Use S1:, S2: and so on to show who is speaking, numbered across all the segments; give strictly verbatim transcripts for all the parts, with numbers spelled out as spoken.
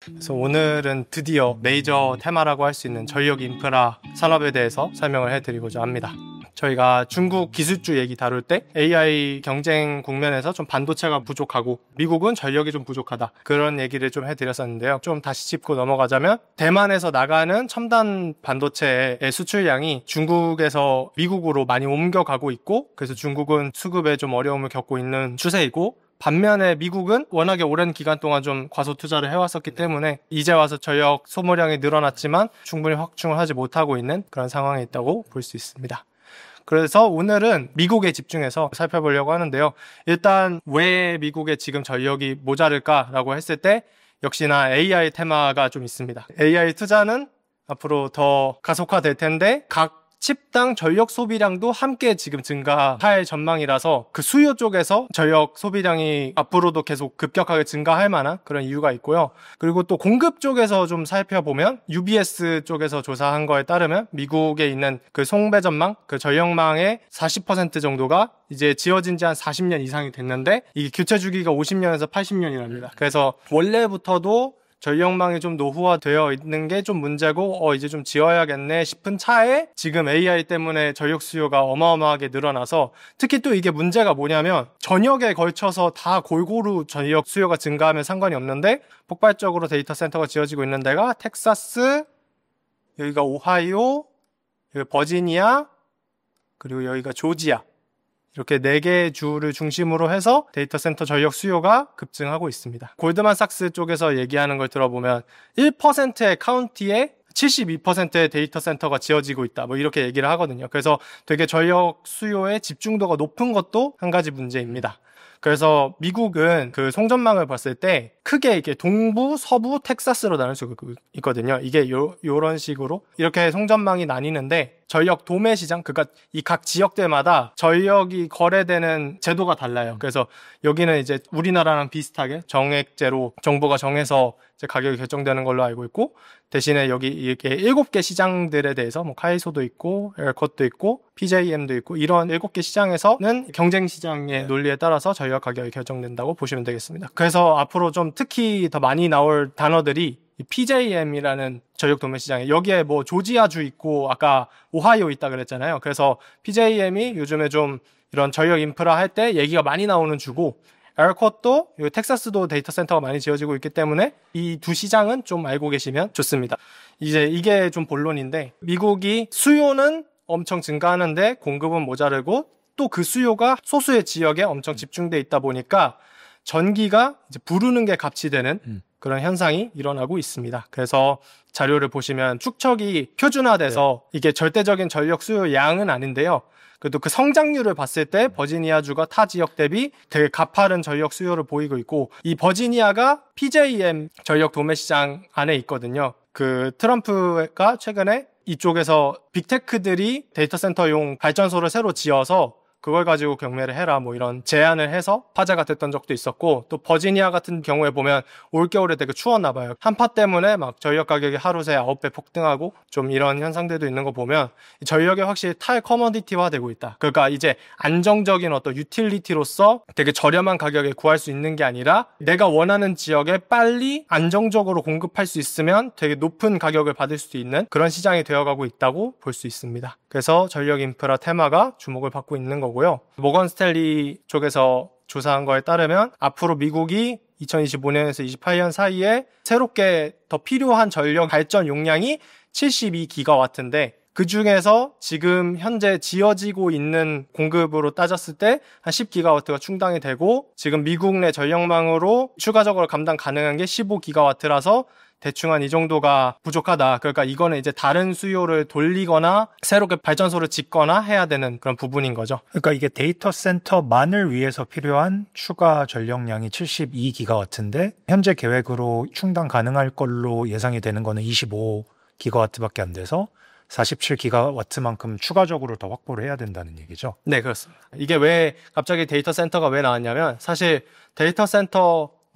S1: 그래서 오늘은 드디어 메이저 테마라고 할 수 있는 전력 인프라 산업에 대해서 설명을 해드리고자 합니다. 저희가 중국 기술주 얘기 다룰 때 에이아이 경쟁 국면에서 좀 반도체가 부족하고 미국은 전력이 좀 부족하다, 그런 얘기를 좀 해드렸었는데요. 좀 다시 짚고 넘어가자면 대만에서 나가는 첨단 반도체의 수출량이 중국에서 미국으로 많이 옮겨가고 있고, 그래서 중국은 수급에 좀 어려움을 겪고 있는 추세이고, 반면에 미국은 워낙에 오랜 기간 동안 좀 과소 투자를 해왔었기 때문에 이제 와서 전력 소모량이 늘어났지만 충분히 확충을 하지 못하고 있는 그런 상황에 있다고 볼 수 있습니다. 그래서 오늘은 미국에 집중해서 살펴보려고 하는데요. 일단 왜 미국에 지금 전력이 모자랄까라고 했을 때 역시나 에이아이 테마가 좀 있습니다. 에이아이 투자는 앞으로 더 가속화될 텐데 각 칩당 전력 소비량도 함께 지금 증가할 전망이라서 그 수요 쪽에서 전력 소비량이 앞으로도 계속 급격하게 증가할 만한 그런 이유가 있고요. 그리고 또 공급 쪽에서 좀 살펴보면 유비에스 쪽에서 조사한 거에 따르면 미국에 있는 그 송배 전망, 그 전력망의 사십 퍼센트 정도가 이제 지어진 지 한 사십 년 이상이 됐는데 이게 교체 주기가 오십 년에서 팔십 년이랍니다. 그래서 원래부터도 전력망이 좀 노후화되어 있는 게 좀 문제고 어 이제 좀 지어야겠네 싶은 차에 지금 에이아이 때문에 전력 수요가 어마어마하게 늘어나서, 특히 또 이게 문제가 뭐냐면 전역에 걸쳐서 다 골고루 전력 수요가 증가하면 상관이 없는데 폭발적으로 데이터 센터가 지어지고 있는 데가 텍사스, 여기가 오하이오, 여기 버지니아, 그리고 여기가 조지아, 이렇게 네 개의 주를 중심으로 해서 데이터 센터 전력 수요가 급증하고 있습니다. 골드만삭스 쪽에서 얘기하는 걸 들어보면 일 퍼센트의 카운티에 칠십이 퍼센트의 데이터 센터가 지어지고 있다, 뭐 이렇게 얘기를 하거든요. 그래서 되게 전력 수요의 집중도가 높은 것도 한 가지 문제입니다. 그래서 미국은 그 송전망을 봤을 때 크게 이렇게 동부, 서부, 텍사스로 나눌 수 있거든요. 이게 요, 요런 식으로 이렇게 송전망이 나뉘는데 전력 도매 시장, 그러니까 이 각 지역들마다 전력이 거래되는 제도가 달라요. 그래서 여기는 이제 우리나라랑 비슷하게 정액제로 정부가 정해서 이제 가격이 결정되는 걸로 알고 있고, 대신에 여기 이렇게 일곱 개 시장들에 대해서 뭐 카이소도 있고 엘컷도 있고 피제이엠도 있고 이런 일곱 개 시장에서는 경쟁 시장의 논리에 따라서 전력 가격이 결정된다고 보시면 되겠습니다. 그래서 앞으로 좀 특히 더 많이 나올 단어들이 이 피제이엠이라는 전력 도매 시장에, 여기에 뭐 조지아주 있고 아까 오하이오 있다 그랬잖아요. 그래서 피제이엠이 요즘에 좀 이런 전력 인프라 할 때 얘기가 많이 나오는 주고, 엘컷도 텍사스도 데이터 센터가 많이 지어지고 있기 때문에 이 두 시장은 좀 알고 계시면 좋습니다. 이제 이게 좀 본론인데, 미국이 수요는 엄청 증가하는데 공급은 모자르고 또 그 수요가 소수의 지역에 엄청 집중돼 있다 보니까 전기가 이제 부르는 게 값이 되는 음. 그런 현상이 일어나고 있습니다. 그래서 자료를 보시면 축척이 표준화돼서 네. 이게 절대적인 전력 수요 양은 아닌데요. 그래도 그 성장률을 봤을 때 버지니아주가 타 지역 대비 되게 가파른 전력 수요를 보이고 있고, 이 버지니아가 피제이엠 전력 도매 시장 안에 있거든요. 그 트럼프가 최근에 이쪽에서 빅테크들이 데이터 센터용 발전소를 새로 지어서 그걸 가지고 경매를 해라 뭐 이런 제안을 해서 화제가 됐던 적도 있었고, 또 버지니아 같은 경우에 보면 올겨울에 되게 추웠나 봐요. 한파 때문에 막 전력 가격이 하루 새 아홉 배 폭등하고 좀 이런 현상들도 있는 거 보면 전력이 확실히 탈 커머디티화 되고 있다. 그러니까 이제 안정적인 어떤 유틸리티로서 되게 저렴한 가격에 구할 수 있는 게 아니라 내가 원하는 지역에 빨리 안정적으로 공급할 수 있으면 되게 높은 가격을 받을 수 있는 그런 시장이 되어가고 있다고 볼 수 있습니다. 그래서 전력 인프라 테마가 주목을 받고 있는 거고, 모건 스탠리 쪽에서 조사한 거에 따르면 앞으로 미국이 이천이십오 년에서 이십팔 년 사이에 새롭게 더 필요한 전력 발전 용량이 칠십이 기가와트인데 그 중에서 지금 현재 지어지고 있는 공급으로 따졌을 때 한 십 기가와트가 충당이 되고, 지금 미국 내 전력망으로 추가적으로 감당 가능한 게 십오 기가와트라서 대충 한 이 정도가 부족하다. 그러니까 이거는 이제 다른 수요를 돌리거나 새롭게 발전소를 짓거나 해야 되는 그런 부분인 거죠.
S2: 그러니까 이게 데이터 센터만을 위해서 필요한 추가 전력량이 칠십이 기가와트인데 현재 계획으로 충당 가능할 걸로 예상이 되는 거는 이십오 기가와트밖에 안 돼서 사십칠 기가와트만큼 추가적으로 더 확보를 해야 된다는 얘기죠.
S1: 네, 그렇습니다. 이게 왜 갑자기 데이터 센터가 왜 나왔냐면, 사실 데이터 센터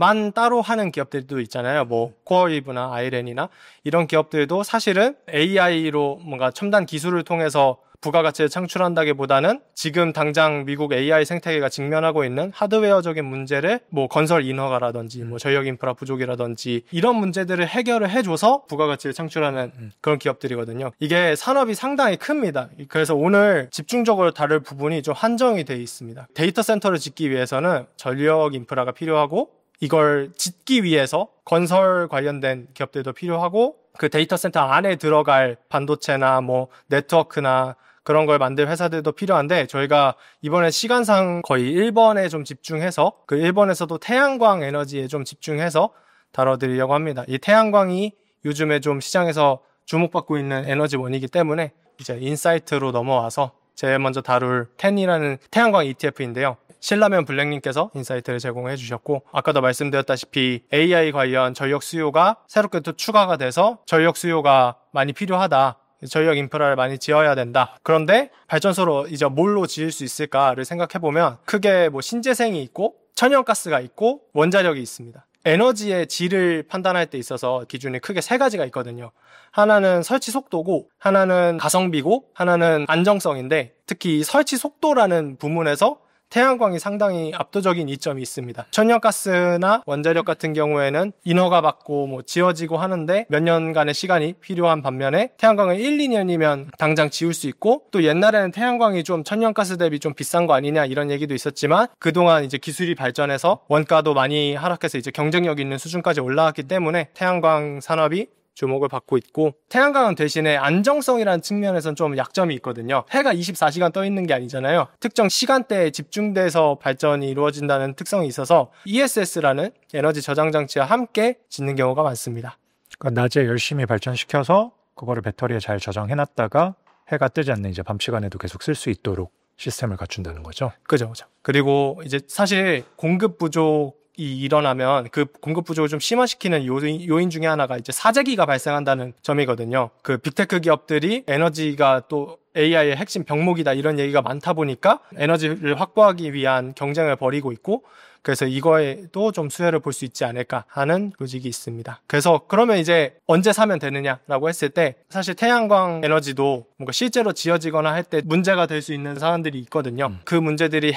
S1: 만 따로 하는 기업들도 있잖아요. 뭐 코어웨이브나 아이렌이나 이런 기업들도 사실은 에이아이로 뭔가 첨단 기술을 통해서 부가가치를 창출한다기보다는 지금 당장 미국 에이아이 생태계가 직면하고 있는 하드웨어적인 문제를 뭐 건설 인허가라든지 뭐 전력 인프라 부족이라든지 이런 문제들을 해결을 해줘서 부가가치를 창출하는 그런 기업들이거든요. 이게 산업이 상당히 큽니다. 그래서 오늘 집중적으로 다룰 부분이 좀 한정이 돼 있습니다. 데이터 센터를 짓기 위해서는 전력 인프라가 필요하고 이걸 짓기 위해서 건설 관련된 기업들도 필요하고 그 데이터 센터 안에 들어갈 반도체나 뭐 네트워크나 그런 걸 만들 회사들도 필요한데 저희가 이번에 시간상 거의 일 번에 좀 집중해서 그 일 번에서도 태양광 에너지에 좀 집중해서 다뤄드리려고 합니다. 이 태양광이 요즘에 좀 시장에서 주목받고 있는 에너지원이기 때문에 이제 인사이트로 넘어와서 제일 먼저 다룰 텐이라는 태양광 이티에프인데요. 신라면 블랙님께서 인사이트를 제공해 주셨고 아까도 말씀드렸다시피 에이아이 관련 전력 수요가 새롭게 또 추가가 돼서 전력 수요가 많이 필요하다. 전력 인프라를 많이 지어야 된다. 그런데 발전소로 이제 뭘로 지을 수 있을까를 생각해보면 크게 뭐 신재생이 있고 천연가스가 있고 원자력이 있습니다. 에너지의 질을 판단할 때 있어서 기준이 크게 세 가지가 있거든요. 하나는 설치 속도고 하나는 가성비고 하나는 안정성인데 특히 설치 속도라는 부문에서 태양광이 상당히 압도적인 이점이 있습니다. 천연가스나 원자력 같은 경우에는 인허가 받고 뭐 지어지고 하는데 몇 년간의 시간이 필요한 반면에 태양광은 일, 이 년이면 당장 지을 수 있고 또 옛날에는 태양광이 좀 천연가스 대비 좀 비싼 거 아니냐 이런 얘기도 있었지만 그동안 이제 기술이 발전해서 원가도 많이 하락해서 이제 경쟁력 있는 수준까지 올라왔기 때문에 태양광 산업이 주목을 받고 있고 태양광은 대신에 안정성이라는 측면에서는 좀 약점이 있거든요. 해가 이십사 시간 떠 있는 게 아니잖아요. 특정 시간대에 집중돼서 발전이 이루어진다는 특성이 있어서 이에스에스라는 에너지 저장 장치와 함께 짓는 경우가 많습니다.
S2: 그러니까 낮에 열심히 발전시켜서 그거를 배터리에 잘 저장해놨다가 해가 뜨지 않는 이제 밤 시간에도 계속 쓸 수 있도록 시스템을 갖춘다는 거죠.
S1: 그죠, 그죠. 그리고 이제 사실 공급 부족 이 일어나면 그 공급 부족을 좀 심화시키는 요인, 요인 중에 하나가 이제 사재기가 발생한다는 점이거든요. 그 빅테크 기업들이 에너지가 또 에이아이의 핵심 병목이다 이런 얘기가 많다 보니까 에너지를 확보하기 위한 경쟁을 벌이고 있고 그래서 이거에도 좀 수혜를 볼 수 있지 않을까 하는 로직이 있습니다. 그래서 그러면 이제 언제 사면 되느냐라고 했을 때 사실 태양광 에너지도 뭔가 실제로 지어지거나 할 때 문제가 될 수 있는 사안들이 있거든요. 음. 그 문제들이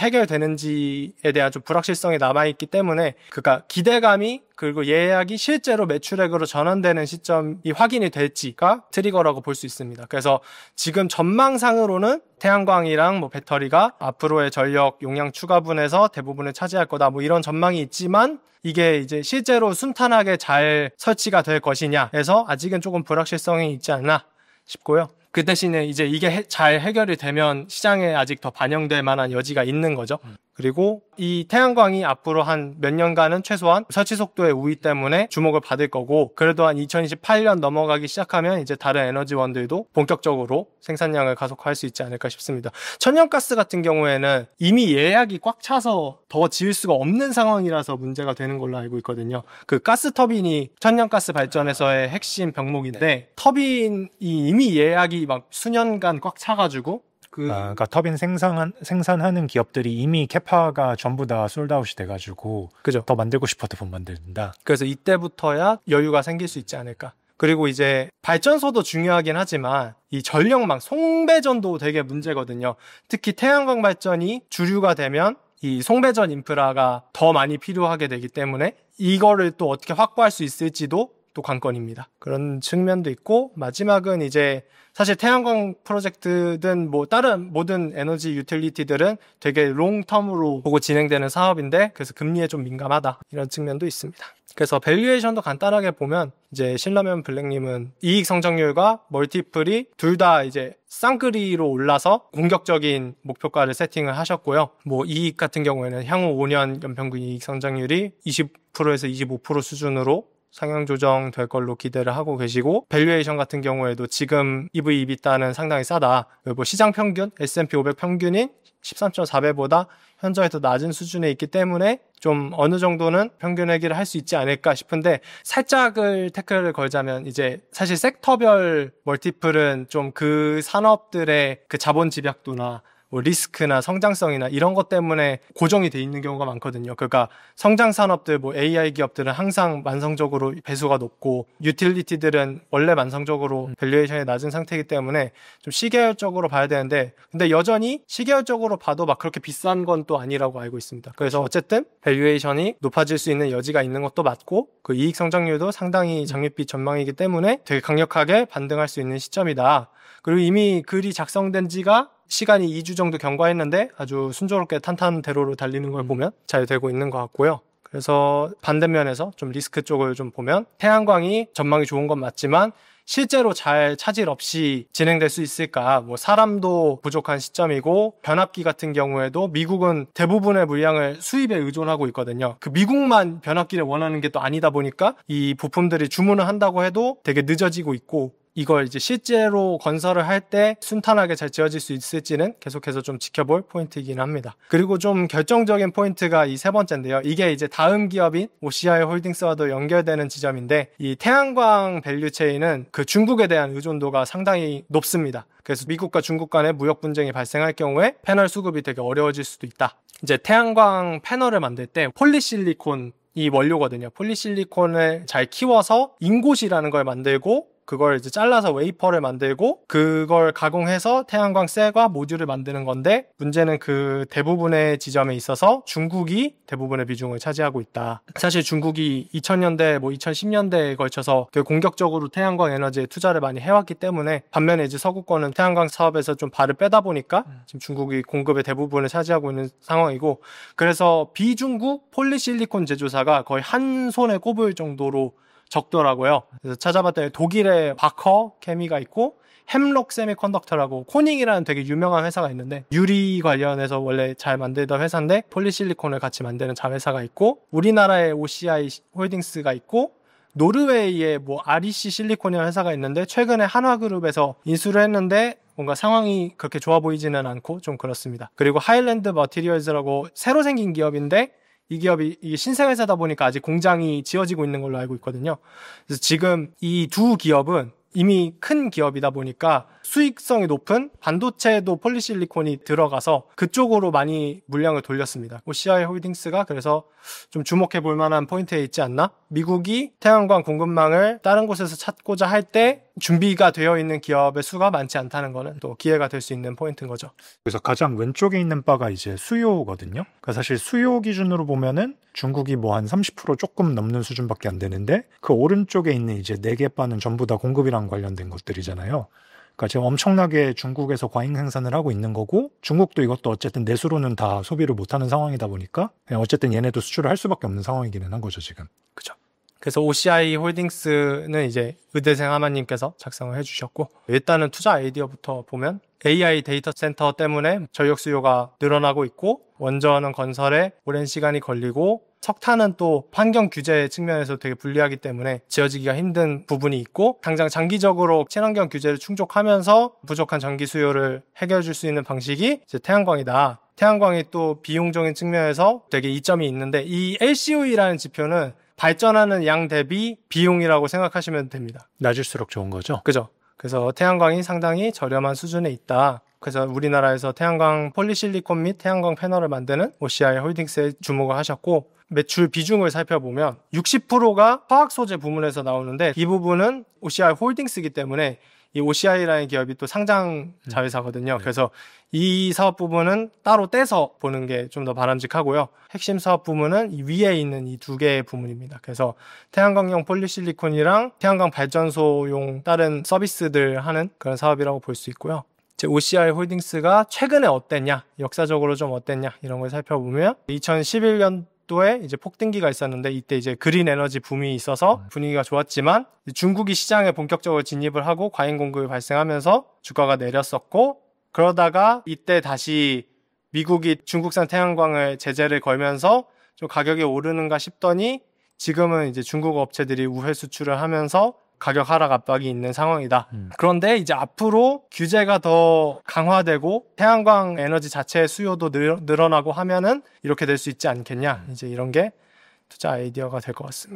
S1: 해결되는지에 대한 좀 불확실성이 남아있기 때문에 그러니까 기대감이 그리고 예약이 실제로 매출액으로 전환되는 시점이 확인이 될지가 트리거라고 볼 수 있습니다. 그래서 지금 전망상으로는 태양광이랑 뭐 배터리가 앞으로의 전력 용량 추가분에서 대부분을 차지할 거다 뭐 이런 전망이 있지만 이게 이제 실제로 순탄하게 잘 설치가 될 것이냐 해서 아직은 조금 불확실성이 있지 않나 싶고요. 그 대신에 이제 이게 해, 잘 해결이 되면 시장에 아직 더 반영될 만한 여지가 있는 거죠. 음. 그리고 이 태양광이 앞으로 한 몇 년간은 최소한 설치 속도의 우위 때문에 주목을 받을 거고 그래도 한 이천이십팔 년 넘어가기 시작하면 이제 다른 에너지원들도 본격적으로 생산량을 가속화할 수 있지 않을까 싶습니다. 천연가스 같은 경우에는 이미 예약이 꽉 차서 더 지을 수가 없는 상황이라서 문제가 되는 걸로 알고 있거든요. 그 가스 터빈이 천연가스 발전에서의 핵심 병목인데 네. 터빈이 이미 예약이 막 수년간 꽉 차가지고
S2: 그... 아, 그러니까 터빈 생산, 생산하는 기업들이 이미 캐파가 전부 다 솔드아웃이 돼가지고 그죠? 더 만들고 싶어도 못 만든다.
S1: 그래서 이때부터야 여유가 생길 수 있지 않을까. 그리고 이제 발전소도 중요하긴 하지만 이 전력망, 송배전도 되게 문제거든요. 특히 태양광 발전이 주류가 되면 이 송배전 인프라가 더 많이 필요하게 되기 때문에 이거를 또 어떻게 확보할 수 있을지도 또 관건입니다. 그런 측면도 있고 마지막은 이제 사실 태양광 프로젝트든 뭐 다른 모든 에너지 유틸리티들은 되게 롱텀으로 보고 진행되는 사업인데 그래서 금리에 좀 민감하다 이런 측면도 있습니다. 그래서 밸류에이션도 간단하게 보면 이제 신라면 블랙님은 이익 성장률과 멀티플이 둘 다 이제 쌍끌이로 올라서 공격적인 목표가를 세팅을 하셨고요. 뭐 이익 같은 경우에는 향후 오 년 연평균 이익 성장률이 이십 퍼센트에서 이십오 퍼센트 수준으로 상향 조정될 걸로 기대를 하고 계시고 밸류에이션 같은 경우에도 지금 이브이 이비다는 상당히 싸다. 뭐 시장 평균 에스 앤 피 오백 평균인 십삼 점 사 배보다 현저히 더 낮은 수준에 있기 때문에 좀 어느 정도는 평균 회귀를 할 수 있지 않을까 싶은데 살짝을 태클을 걸자면 이제 사실 섹터별 멀티플은 좀 그 산업들의 그 자본 집약도나 뭐 리스크나 성장성이나 이런 것 때문에 고정이 돼 있는 경우가 많거든요. 그러니까 성장 산업들, 뭐 에이아이 기업들은 항상 만성적으로 배수가 높고 유틸리티들은 원래 만성적으로 밸류에이션이 낮은 상태이기 때문에 좀 시계열적으로 봐야 되는데, 근데 여전히 시계열적으로 봐도 막 그렇게 비싼 건 또 아니라고 알고 있습니다. 그래서 어쨌든 밸류에이션이 높아질 수 있는 여지가 있는 것도 맞고, 그 이익 성장률도 상당히 장밋빛 전망이기 때문에 되게 강력하게 반등할 수 있는 시점이다. 그리고 이미 글이 작성된 지가 시간이 이 주 정도 경과했는데 아주 순조롭게 탄탄대로로 달리는 걸 보면 잘 되고 있는 것 같고요. 그래서 반대면에서 좀 리스크 쪽을 좀 보면 태양광이 전망이 좋은 건 맞지만 실제로 잘 차질 없이 진행될 수 있을까? 뭐 사람도 부족한 시점이고, 변압기 같은 경우에도 미국은 대부분의 물량을 수입에 의존하고 있거든요. 그 미국만 변압기를 원하는 게 또 아니다 보니까 이 부품들이 주문을 한다고 해도 되게 늦어지고 있고, 이걸 이제 실제로 건설을 할 때 순탄하게 잘 지어질 수 있을지는 계속해서 좀 지켜볼 포인트이긴 합니다. 그리고 좀 결정적인 포인트가 이 세 번째인데요. 이게 이제 다음 기업인 오씨아이 홀딩스와도 연결되는 지점인데, 이 태양광 밸류체인은 그 중국에 대한 의존도가 상당히 높습니다. 그래서 미국과 중국 간의 무역 분쟁이 발생할 경우에 패널 수급이 되게 어려워질 수도 있다. 이제 태양광 패널을 만들 때 폴리실리콘 이 원료거든요. 폴리실리콘을 잘 키워서 인곳이라는 걸 만들고, 그걸 이제 잘라서 웨이퍼를 만들고 그걸 가공해서 태양광 셀과 모듈을 만드는 건데, 문제는 그 대부분의 지점에 있어서 중국이 대부분의 비중을 차지하고 있다. 사실 중국이 이천 년대, 뭐 이천십 년대에 걸쳐서 공격적으로 태양광 에너지에 투자를 많이 해왔기 때문에, 반면에 이제 서구권은 태양광 사업에서 좀 발을 빼다 보니까 지금 중국이 공급의 대부분을 차지하고 있는 상황이고, 그래서 비중국 폴리실리콘 제조사가 거의 한 손에 꼽을 정도로 적더라고요. 그래서 찾아봤더니 독일의 바커 케미가 있고, 햄록 세미컨덕터라고 코닝이라는 되게 유명한 회사가 있는데, 유리 관련해서 원래 잘 만들던 회사인데 폴리실리콘을 같이 만드는 자회사가 있고, 우리나라의 오씨아이 홀딩스가 있고, 노르웨이의 뭐 아르이씨 실리콘이라는 회사가 있는데 최근에 한화그룹에서 인수를 했는데 뭔가 상황이 그렇게 좋아 보이지는 않고 좀 그렇습니다. 그리고 하일랜드 머티리얼즈라고 새로 생긴 기업인데, 이 기업이 이게 신생회사다 보니까 아직 공장이 지어지고 있는 걸로 알고 있거든요. 그래서 지금 이 두 기업은 이미 큰 기업이다 보니까 수익성이 높은 반도체도 폴리실리콘이 들어가서 그쪽으로 많이 물량을 돌렸습니다. 오씨아이 홀딩스가 그래서 좀 주목해 볼 만한 포인트에 있지 않나? 미국이 태양광 공급망을 다른 곳에서 찾고자 할 때 준비가 되어 있는 기업의 수가 많지 않다는 거는 또 기회가 될 수 있는 포인트인 거죠.
S2: 그래서 가장 왼쪽에 있는 바가 이제 수요거든요. 그러니까 사실 수요 기준으로 보면은 중국이 뭐 한 삼십 퍼센트 조금 넘는 수준밖에 안 되는데, 그 오른쪽에 있는 이제 네 개 바는 전부 다 공급이랑 관련된 것들이잖아요. 그러니까 지금 엄청나게 중국에서 과잉 생산을 하고 있는 거고, 중국도 이것도 어쨌든 내수로는 다 소비를 못하는 상황이다 보니까 어쨌든 얘네도 수출을 할 수밖에 없는 상황이기는 한 거죠 지금.
S1: 그렇죠. 그래서 오씨아이 홀딩스는 이제 의대생 하마님께서 작성을 해주셨고, 일단은 투자 아이디어부터 보면 에이아이 데이터 센터 때문에 전력 수요가 늘어나고 있고, 원전은 건설에 오랜 시간이 걸리고, 석탄은 또 환경 규제 측면에서 되게 불리하기 때문에 지어지기가 힘든 부분이 있고, 당장 장기적으로 친환경 규제를 충족하면서 부족한 전기 수요를 해결해 줄 수 있는 방식이 이제 태양광이다. 태양광이 또 비용적인 측면에서 되게 이점이 있는데, 이 엘씨오이라는 지표는 발전하는 양 대비 비용이라고 생각하시면 됩니다.
S2: 낮을수록 좋은 거죠?
S1: 그죠. 그래서 태양광이 상당히 저렴한 수준에 있다. 그래서 우리나라에서 태양광 폴리실리콘 및 태양광 패널을 만드는 오씨아이 홀딩스에 주목을 하셨고, 매출 비중을 살펴보면 육십 퍼센트가 화학 소재 부문에서 나오는데, 이 부분은 오씨아이 홀딩스이기 때문에 이 오씨아이라는 기업이 또 상장 자회사거든요. 음. 그래서 이 사업 부분은 따로 떼서 보는 게 좀 더 바람직하고요. 핵심 사업 부문은 이 위에 있는 이 두 개의 부문입니다. 그래서 태양광용 폴리실리콘이랑 태양광 발전소용 다른 서비스들 하는 그런 사업이라고 볼 수 있고요. 이제 오씨아이 홀딩스가 최근에 어땠냐, 역사적으로 좀 어땠냐 이런 걸 살펴보면, 이천십일 년도에 이제 폭등기가 있었는데, 이때 이제 그린 에너지 붐이 있어서 분위기가 좋았지만 중국이 시장에 본격적으로 진입을 하고 과잉 공급이 발생하면서 주가가 내렸었고, 그러다가 이때 다시 미국이 중국산 태양광을 제재를 걸면서 좀 가격이 오르는가 싶더니 지금은 이제 중국 업체들이 우회 수출을 하면서 가격 하락 압박이 있는 상황이다. 음. 그런데 이제 앞으로 규제가 더 강화되고 태양광 에너지 자체의 수요도 늘, 늘어나고 하면은 이렇게 될 수 있지 않겠냐. 이제 이런 게 투자 아이디어가 될 것 같습니다.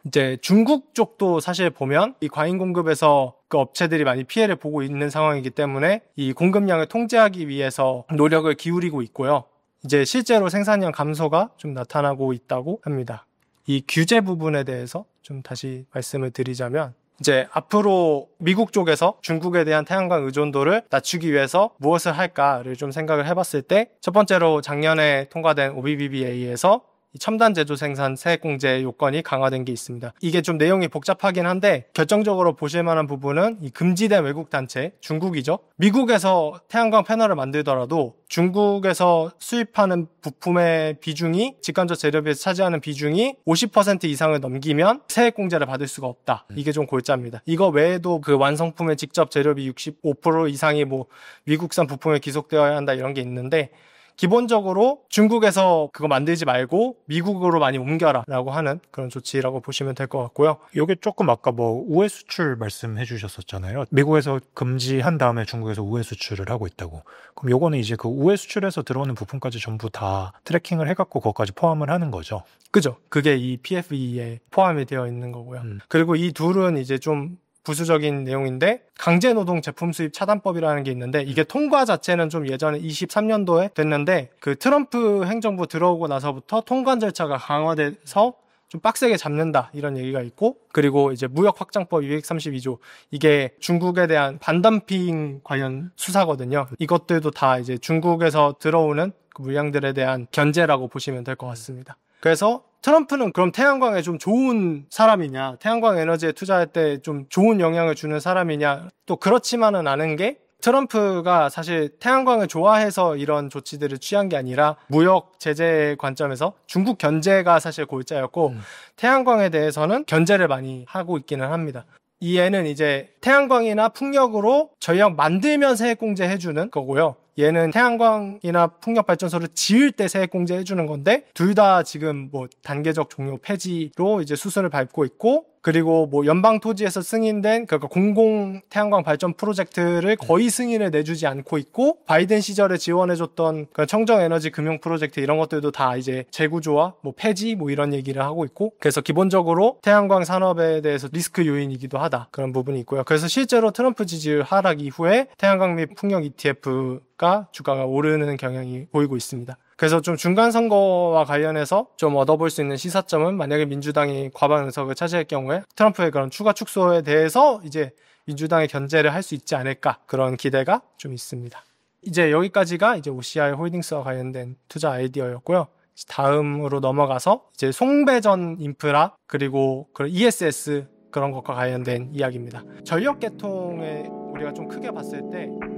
S1: 이제 중국 쪽도 사실 보면 이 과잉 공급에서 그 업체들이 많이 피해를 보고 있는 상황이기 때문에 이 공급량을 통제하기 위해서 노력을 기울이고 있고요. 이제 실제로 생산량 감소가 좀 나타나고 있다고 합니다. 이 규제 부분에 대해서 좀 다시 말씀을 드리자면 이제 앞으로 미국 쪽에서 중국에 대한 태양광 의존도를 낮추기 위해서 무엇을 할까를 좀 생각을 해봤을 때 첫 번째로 작년에 통과된 오비비비에이에서 첨단 제조 생산 세액 공제 요건이 강화된 게 있습니다. 이게 좀 내용이 복잡하긴 한데 결정적으로 보실 만한 부분은 이 금지된 외국 단체, 중국이죠. 미국에서 태양광 패널을 만들더라도 중국에서 수입하는 부품의 비중이 직간접 재료비에서 차지하는 비중이 오십 퍼센트 이상을 넘기면 세액 공제를 받을 수가 없다. 이게 좀 골자입니다. 이거 외에도 그 완성품의 직접 재료비 육십오 퍼센트 이상이 뭐 미국산 부품에 기속되어야 한다 이런 게 있는데 기본적으로 중국에서 그거 만들지 말고 미국으로 많이 옮겨라 라고 하는 그런 조치라고 보시면 될 것 같고요.
S2: 이게 조금 아까 뭐 우회 수출 말씀해 주셨었잖아요. 미국에서 금지한 다음에 중국에서 우회 수출을 하고 있다고. 그럼 요거는 이제 그 우회 수출에서 들어오는 부품까지 전부 다 트래킹을 해갖고 그것까지 포함을 하는 거죠.
S1: 그죠. 그게 이 피에프이에 포함이 되어 있는 거고요. 음. 그리고 이 둘은 이제 좀 부수적인 내용인데 강제노동 제품 수입 차단법이라는 게 있는데 이게 통과 자체는 좀 예전에 이십삼 년도에 됐는데 그 트럼프 행정부 들어오고 나서부터 통관 절차가 강화돼서 좀 빡세게 잡는다 이런 얘기가 있고 그리고 이제 무역 확장법 이백삼십이 조 이게 중국에 대한 반덤핑 관련 수사거든요. 이것들도 다 이제 중국에서 들어오는 그 물량들에 대한 견제라고 보시면 될 것 같습니다. 그래서 트럼프는 그럼 태양광에 좀 좋은 사람이냐, 태양광 에너지에 투자할 때 좀 좋은 영향을 주는 사람이냐, 또 그렇지만은 않은 게 트럼프가 사실 태양광을 좋아해서 이런 조치들을 취한 게 아니라 무역 제재 관점에서 중국 견제가 사실 골자였고 음. 태양광에 대해서는 견제를 많이 하고 있기는 합니다. 이 애는 이제 태양광이나 풍력으로 전력 만들면 세액 공제 해주는 거고요. 얘는 태양광이나 풍력 발전소를 지을 때 세액 공제 해주는 건데 둘 다 지금 뭐 단계적 종료 폐지로 이제 수순을 밟고 있고 그리고 뭐 연방 토지에서 승인된 그러니까 공공 태양광 발전 프로젝트를 거의 승인을 내주지 않고 있고 바이든 시절에 지원해줬던 청정 에너지 금융 프로젝트 이런 것들도 다 이제 재구조와 뭐 폐지 뭐 이런 얘기를 하고 있고 그래서 기본적으로 태양광 산업에 대해서 리스크 요인이기도 하다 그런 부분이 있고요. 그래서 실제로 트럼프 지지율 하락 이후에 태양광 및 풍력 이티에프가 주가가 오르는 경향이 보이고 있습니다. 그래서 좀 중간 선거와 관련해서 좀 얻어볼 수 있는 시사점은 만약에 민주당이 과반 의석을 차지할 경우에 트럼프의 그런 추가 축소에 대해서 이제 민주당의 견제를 할 수 있지 않을까 그런 기대가 좀 있습니다. 이제 여기까지가 이제 오씨아이 홀딩스와 관련된 투자 아이디어였고요. 다음으로 넘어가서 이제 송배전 인프라 그리고 그런 이에스에스 그런 것과 관련된 이야기입니다. 전력 계통에 우리가 좀 크게 봤을 때